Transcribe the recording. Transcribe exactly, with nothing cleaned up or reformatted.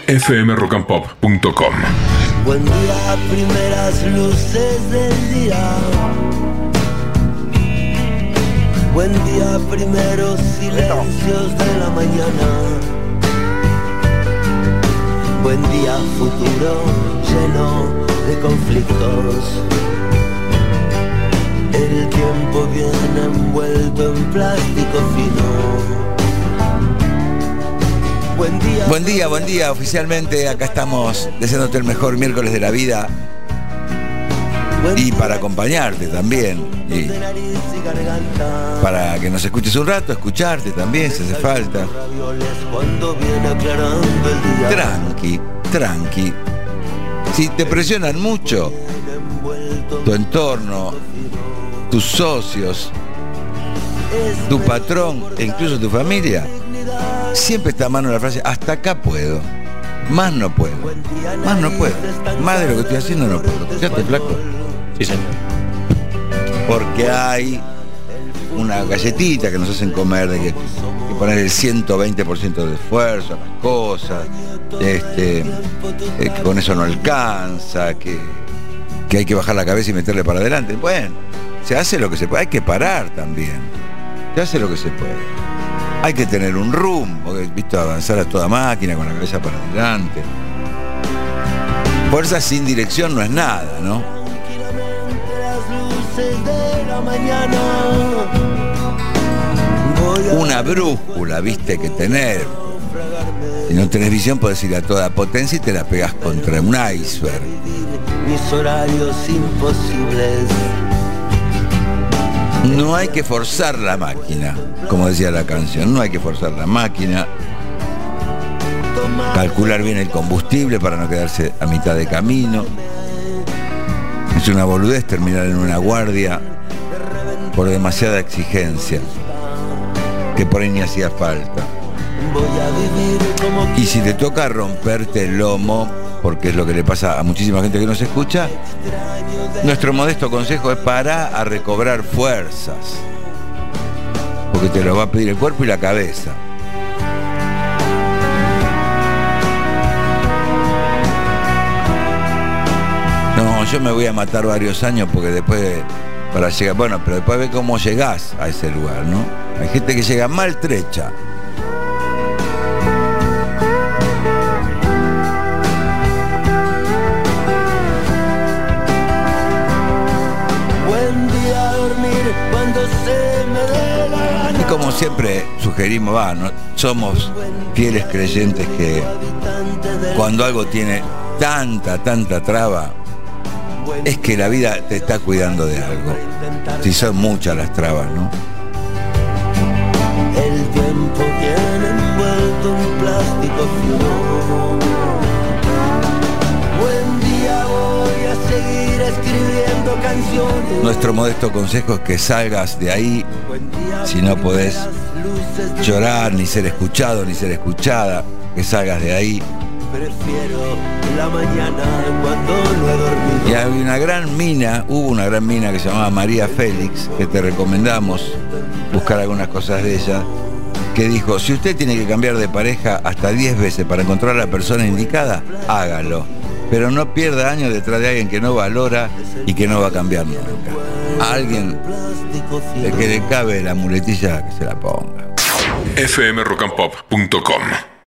efe eme rock and pop punto com. Buen día, primeras luces del día. Buen día, primeros silencios de la mañana. Buen día, futuro lleno de conflictos. El tiempo viene envuelto en plástico fino. Buen día, buen día, buen día. Oficialmente acá estamos deseándote el mejor miércoles de la vida. Y para acompañarte también. Y para que nos escuches un rato, escucharte también si hace falta. Tranqui, tranqui. Si te presionan mucho, tu entorno, tus socios, tu patrón e incluso tu familia, siempre está a mano la frase: hasta acá puedo, más no puedo, más no puedo, más de lo que estoy haciendo no puedo. ¿Escuchaste, flaco? Sí, señor. Porque hay una galletita que nos hacen comer de que, que poner el ciento veinte por ciento de esfuerzo a las cosas, este, eh, que con eso no alcanza, que, que hay que bajar la cabeza y meterle para adelante. Bueno, se hace lo que se puede, hay que parar también, se hace lo que se puede. Hay que tener un rumbo, visto avanzar a toda máquina con la cabeza para adelante. Fuerza sin dirección no es nada, ¿no? Una brújula, viste, que tener. Si no tenés visión, podés ir a toda potencia y te la pegás contra un iceberg. Mis horarios imposibles. No hay que forzar la máquina, como decía la canción, no hay que forzar la máquina. Calcular bien el combustible para no quedarse a mitad de camino. Es una boludez terminar en una guardia por demasiada exigencia, que por ahí ni hacía falta. Y si te toca romperte el lomo, porque es lo que le pasa a muchísima gente que nos escucha, nuestro modesto consejo es parar a recobrar fuerzas, porque te lo va a pedir el cuerpo y la cabeza. No, yo me voy a matar varios años porque después, para llegar, bueno, pero después ve cómo llegás a ese lugar, ¿no? Hay gente que llega maltrecha. Y como siempre sugerimos, va, ¿no? Somos fieles creyentes que cuando algo tiene tanta, tanta traba, es que la vida te está cuidando de algo. Si son muchas las trabas, ¿no? El tiempo viene envuelto en plástico fino. Buen día, voy a seguir escribiendo canciones. Nuestro modesto consejo es que salgas de ahí. Si no podés llorar, ni ser escuchado, ni ser escuchada, que salgas de ahí. Prefiero la mañana cuando no he dormido. Y había una gran mina, hubo una gran mina que se llamaba María Félix, que te recomendamos buscar algunas cosas de ella, que dijo: si usted tiene que cambiar de pareja hasta diez veces para encontrar a la persona indicada, hágalo. Pero no pierda años detrás de alguien que no valora y que no va a cambiar nunca. A alguien de que le cabe la muletilla, que se la ponga. efe eme rock and pop punto com